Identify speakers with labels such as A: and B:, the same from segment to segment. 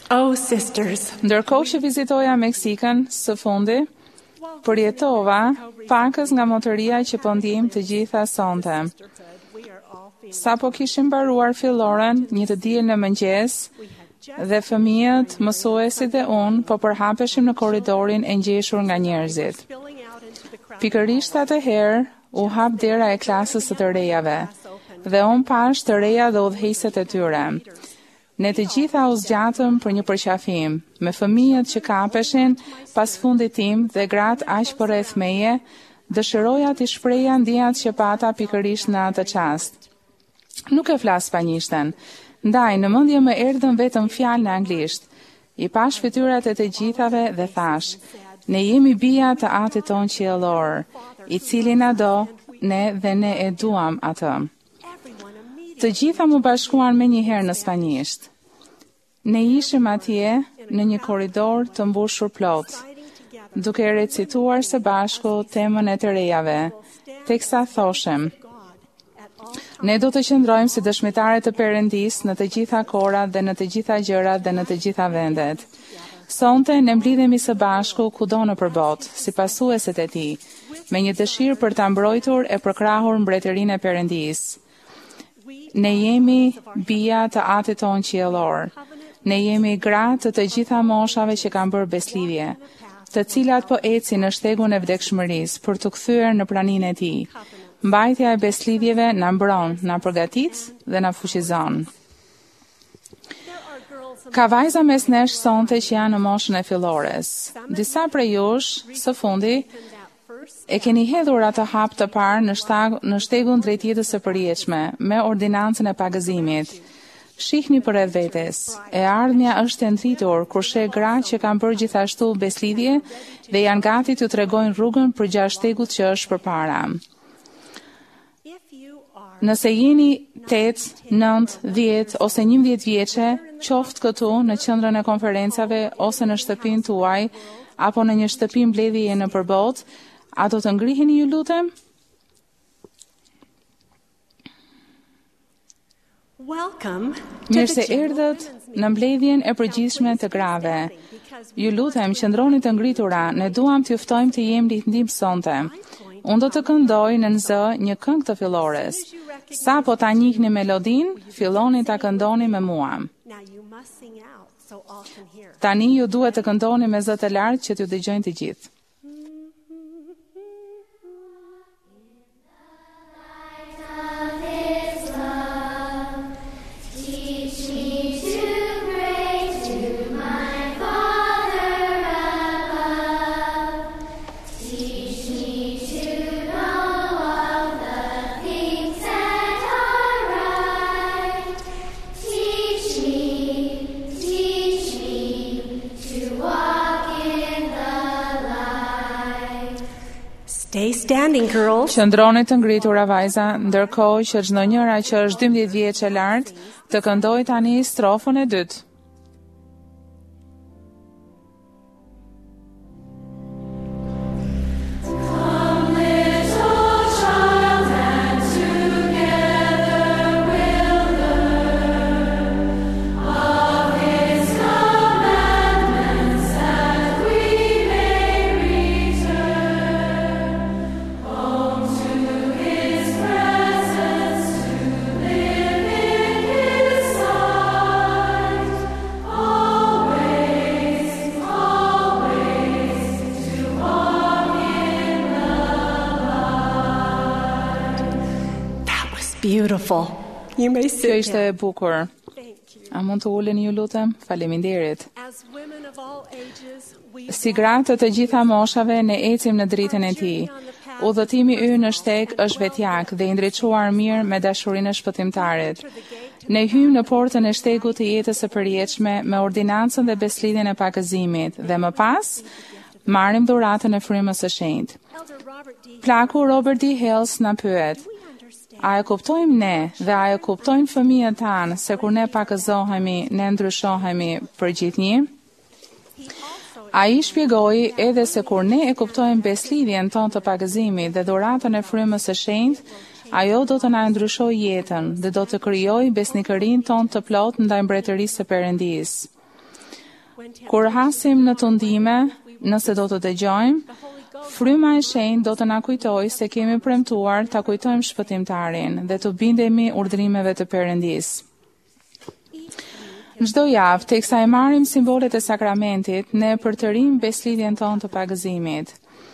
A: Oh, sisters,
B: Ndërkohë që vizitoja Meksikën së fundi, përjetova pakës nga motoria që po ndjejmë të gjitha sonte. Sa po kishim mbaruar filloren, një të diel në mëngjes, dhe fëmijët, mësuesit dhe unë po përhapeshim në korridorin e ngjeshur nga njerëzit. Pikërisht atëherë u hap dera e klasës së të rejave, dhe unë pash të reja dhe udhëheqësit e tyre. Ne të gjitha u zgjatëm për një përqafim, me fëmijët që kapeshin pas fundit tim dhe gratë aq përreth meje, dëshiroja t'i shpreja ndjenjat që pata pikërisht në atë çast. Nuk e flas spanjishten, ndaj në mendje më erdhën vetëm fjalë në anglisht. I pash fytyrat e të gjithave dhe thash: ne jemi bija të Atit ton qiellor, i cili na do, ne dhe ne e duam atë. Të gjitha mu bashkuan me njëherë në spanjisht. Ne ishim atje në një korridor të mbushur plot, duke recituar së bashku temën e të rejave, teksa thoshem: ne do të qëndrojmë si dëshmitare të Perëndis në të gjitha korat dhe në të gjitha gjërat dhe në të gjitha vendet. Sonte ne mblidhemi së bashku kudo në përbot, si pasueset e tij, me një dëshirë për ta mbrojtur e përkrahur mbretërinë e Perëndis. Ne jemi bija të Atit ton qiellor. Ne jemi gratë të gjitha moshave që kanë bërë beslidhje, të cilat po ecin në shtegun e vdekshmërisë për të kthyer në praninë e tij. Mbajtja e beslidhjeve na mbron, na përgatit dhe na fuqizon. Ka vajza mes nesh sonte që janë në moshën e fillores. Disa prej jush, së fundi, e keni hedhur atë hap të parë në shtegun drejt jetës së përjetshme, me ordinancën e pagëzimit. Shihni përreth vetes, e ardhmja është e ndritur kur sheh gra që kanë bërë gjithashtu beslidhje dhe janë gati t'ju tregojnë rrugën përgjatë shtegut që është përpara. Nëse jeni 8, 9, 10 ose 11 vjeçe, qoftë këtu në qendrën e konferencave ose në shtëpinë tuaj apo në një shtëpi mbledhjeje në përbot, a do të ngriheni ju lutem? Mirë se erdhët në mbledhjen e përgjithshme të grave. Ju lutem, qëndroni të ngritura, ne duam t'ju ftojmë të jemi ritnim sonte. Unë do të këndoj në zë një këngë të fillores. Sa po ta njihni melodin, filloni ta këndoni me mua. Tani ju duhet të këndoni me zë të lartë që t'ju dëgjojnë të gjithë.
A: Stay standing, girls.
B: Qëndroni të ngritura vajza, ndërkohë që çdo njëra që është 12 vjeç e lart të këndojë tani strofën e dytë.
A: Beautiful. You may sit
B: Kjo ishte e bukur. A mund të uleni ju lutem? Faleminderit. Si gratë të gjitha moshave ne ecim në dritën e tij. Udhëtimi ynë në shteg është vetjak dhe i ndriçuar mirë me dashurinë e shpëtimtarit. Ne hymë në portën e shtegut të jetës së përjetshme me ordinancën dhe beslidhjen e pagëzimit dhe më pas marrim dhuratën e frymës së shenjtë. Plaku Robert D. Hales na pyet: a e kuptojmë ne dhe a e kuptojnë fëmijët tanë se kur ne pakëzohemi, ne ndryshohemi për gjithnjë? A i shpjegoi edhe se kur ne e kuptojmë beslidhjen tonë të pagëzimit dhe dhuratën e frymës së shenjtë, ajo do të na ndryshojë jetën dhe do të krijojë besnikërinë tonë të plotë ndaj mbretërisë së Perëndisë. Kur hasim në tundime, nëse do të dëgjojmë, Fryma e Shenjtë do të na kujtojë se kemi premtuar ta kujtojmë shpëtimtarin dhe të bindemi urdhrimeve të Perëndisë. Çdo javë, teksa e marrim simbolet e sakramentit, ne përtërim beslidhjen tonë të pagëzimit.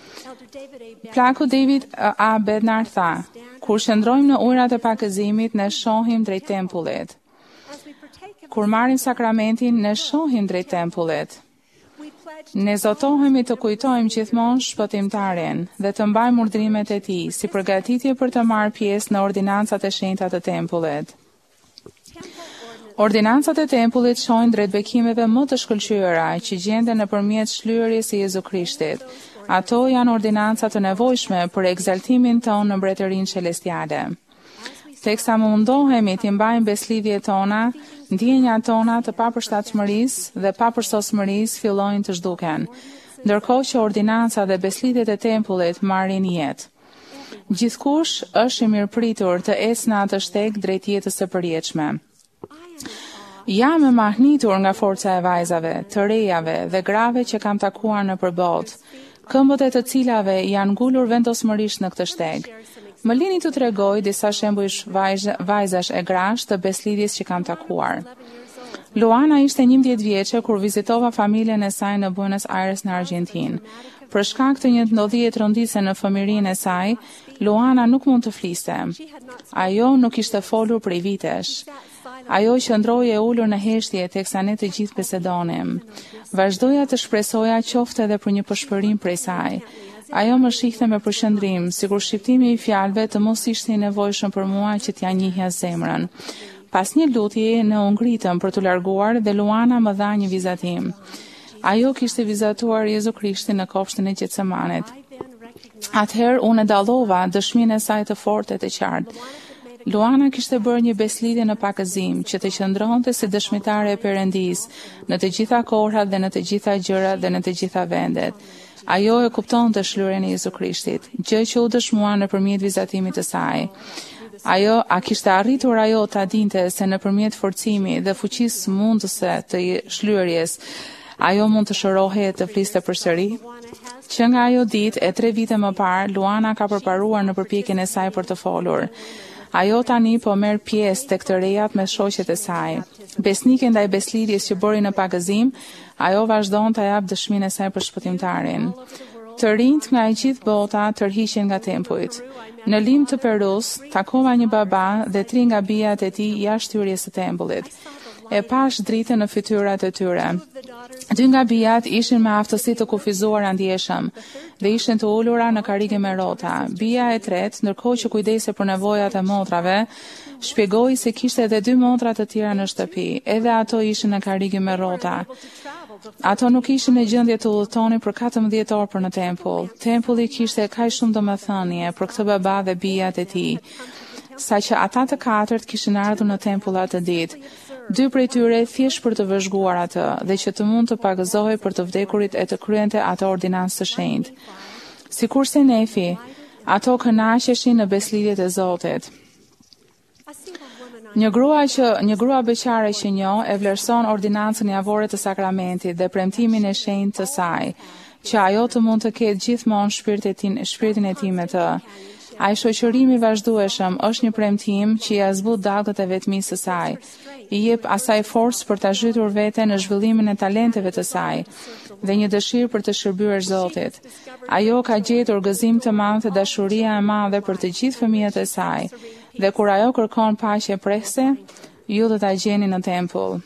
B: Plaku David A. Bednar tha: kur qëndrojmë në ujërat e pagëzimit, ne shohim drejt tempullit. Kur marrim sakramentin, ne shohim drejt tempullit. Ne zotohemi të kujtojmë gjithmonë shpëtimtarin dhe të mbajmë urdhrimet e tij si përgatitje për të marrë pjesë në ordinancat e shenjta të tempullit. Ordinancat e tempullit shojnë drejt bekimeve më të shkëlqyera që gjenden nëpërmjet shlyerjes së Jezu Krishtit. Ato janë ordinanca të nevojshme për egzaltimin tonë në mbretërinë celestiale. Teksa mundohemi të mbajmë beslidhjet tona, ndjenjat tona të papërshtatshmërisë dhe papërsosmërisë fillojnë të zhduken, ndërkohë që ordinanca dhe beslidhjet e tempullit marrin jetë. Gjithkush është i mirëpritur të ecë në atë shteg drejt jetës së përjetshme. Jam e mahnitur nga forca e vajzave, të rejave dhe grave që kam takuar në përbot, këmbët e të cilave janë ngulur vendosmërisht në këtë shteg. Më lini të tregoj disa shembuj vajzash e grash të beslidhjes që kam takuar. Luana ishte 11 vjeçe kur vizitova familjen e saj në Buenos Aires në Argjentinë. Për shkak të një ndodhie tronditse në fëmijërinë e saj, Luana nuk mund të fliste. Ajo nuk ishte folur prej vitesh. Ajo qëndroi e ulur në heshtje teksa ne të gjithë bisedonim. Vazhdoja të shpresoja qoftë edhe për një përshpërim prej saj. Ajo më shihte me përshëndrim, sikur shqiptimi i fjalëve të mos ishte i nevojshëm për mua që t'ja njihja zemrën. Pas një lutje, ne u ngritëm për t'u larguar dhe Luana më dha një vizatim. Ajo kishte vizatuar Jezu Krishtin në kopshtin e Gjetsemanit. Atëherë unë dallova dëshminë e saj të fortë e të qartë. Luana kishte bërë një beslidhje në pakëzim që të qëndronte si dëshmitare e Perëndisë në të gjitha kohrat dhe në të gjitha gjërat dhe në të gjitha vendet. Ajo e kupton të shlyerjen e Jezu Krishtit, gjë që u dëshmua nëpërmjet vizatimit të saj. A kishte arritur ajo ta dinte se nëpërmjet forcimit dhe fuqisë mundëse të shlyerjes, ajo mund të shërohej të fliste përsëri? Që nga ajo ditë e 3 vite më parë, Luana ka përparuar në përpjekjen e saj për të folur. Ajo tani po merr pjesë tek të rejat me shoqet e saj. Besnike ndaj beslidhjes që bëri në pagëzim, ajo vazhdon të jap dëshminë e saj për shpëtimtarin. Të rinjt nga e gjithë bota tërhiqen nga tempujt. Në Lim të Perus, takova një baba dhe 3 nga bijat e tij jashtë hyrjes së tempullit. E pash dritën në fytyrat e tyre. 2 nga bijat ishin me aftësi të kufizuar ndjeshëm dhe ishin të ulura në karrige me rrota. Bija e tretë, ndërkohë që kujdese për nevojat e motrave, shpjegoi se kishte edhe 2 motra të tjera në shtëpi, edhe ato ishin në karrige me rrota. Ato nuk ishin në gjendje të udhëtonin për 14 orë për në tempull. Tempulli kishte kaq shumë domethënie për këtë baba dhe bijat e tij, saqë ata të 4 kishin ardhur në tempull atë ditë. 2 prej tyre thjesht për të vëzhguar atë dhe që të mund të pagëzohej për të vdekurit e të kryente atë ordinancë të shenjtë. Sikurse Nefi, ato kënaqeshin në beslidhjet e Zotit. Një grua beqare që njoh e vlerëson ordinancën javore të sakramentit dhe premtimin e shenjtë të saj, që ajo të mund të ketë gjithmonë shpirtin e tij me të. Ai shoqërimi vazhdueshëm është një premtim që ia zbut dallgët e vetmisë së saj. I jep asaj forcë për ta zhytur veten në zhvillimin e talenteve të saj dhe një dëshirë për të shërbyer Zotit. Ajo ka gjetur gëzim të madh dhe dashuria e madhe për të gjithë fëmijët e saj. Dhe kur ajo kërkon paqe prehse, ju do ta gjeni në tempull.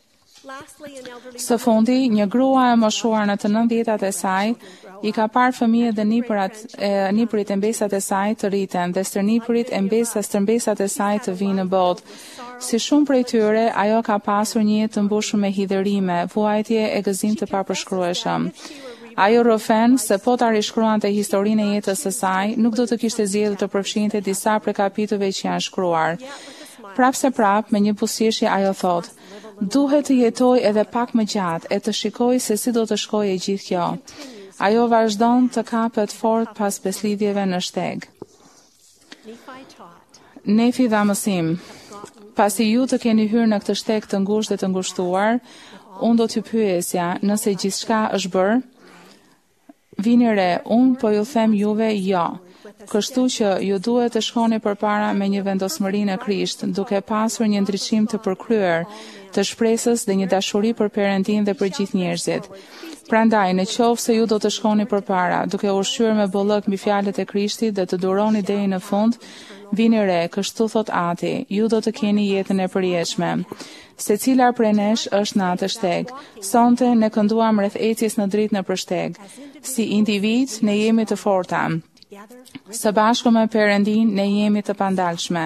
B: Së fundi, një grua e moshuar në të 90-tat e saj i ka parë fëmijët dhe nipërit e mbesat e saj të rriten dhe stërmbesat e saj të vinë në botë. Si shumë prej tyre, ajo ka pasur një jetë të mbushur me hidhërime, vuajtje e gëzim të papërshkrueshëm. Ajo rrofen se po ta rishkruante historinë e jetës së saj, nuk do të kishte zgjedhur të përfshinte disa prej kapitujve që janë shkruar. Prap me një buzëqeshje ajo thotë: "Duhet të jetoj edhe pak më gjatë e të shikoj se si do të shkojë gjithë kjo." Ajo vazhdon të kapet fort pas beslidhjeve në shteg. Nefi dha mësim. Pasi ju të keni hyrë në këtë shteg të ngushtë dhe të ngushtuar, unë do t'ju pyesja nëse gjithçka është bërë. Vini re, unë po ju them juve jo. Kështu që ju duhet të shkoni përpara me një vendosmëri në Krisht, duke pasur një ndriçim të përkryer të shpresës dhe një dashuri për Perëndin dhe për gjithë njerëzit. Prandaj, në qoftë se ju do të shkoni përpara, duke ushqyer me bollëk mbi fjalët e Krishtit dhe të duroni deri në fund, vini re, kështu thot Ati, ju do të keni jetën e përjetshme. Secila prej nesh është në atë shteg. Sonte ne kënduam rreth ecjes në dritë nëpër shteg. Si individ, ne jemi të forta. Së bashku me Perëndin, ne jemi të pandalshme.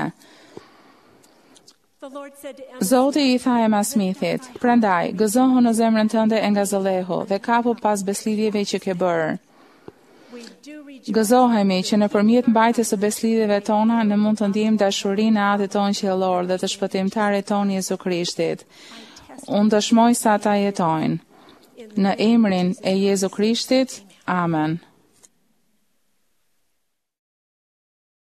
B: Zoti I tha Emma Smithit, prandaj, gëzohu në zemrën tënde e ngazëllehu dhe kapu pas beslidhjeve që ke bërë. Gëzohemi që nëpërmjet mbajtjes së beslidhjeve tona ne mund të ndjejmë dashurinë e Atit tonë qiellor dhe të shpëtimtarit tonë Jezu Krishtit. Unë dëshmoj se ata jetojnë. Në emrin e Jezu Krishtit, amen.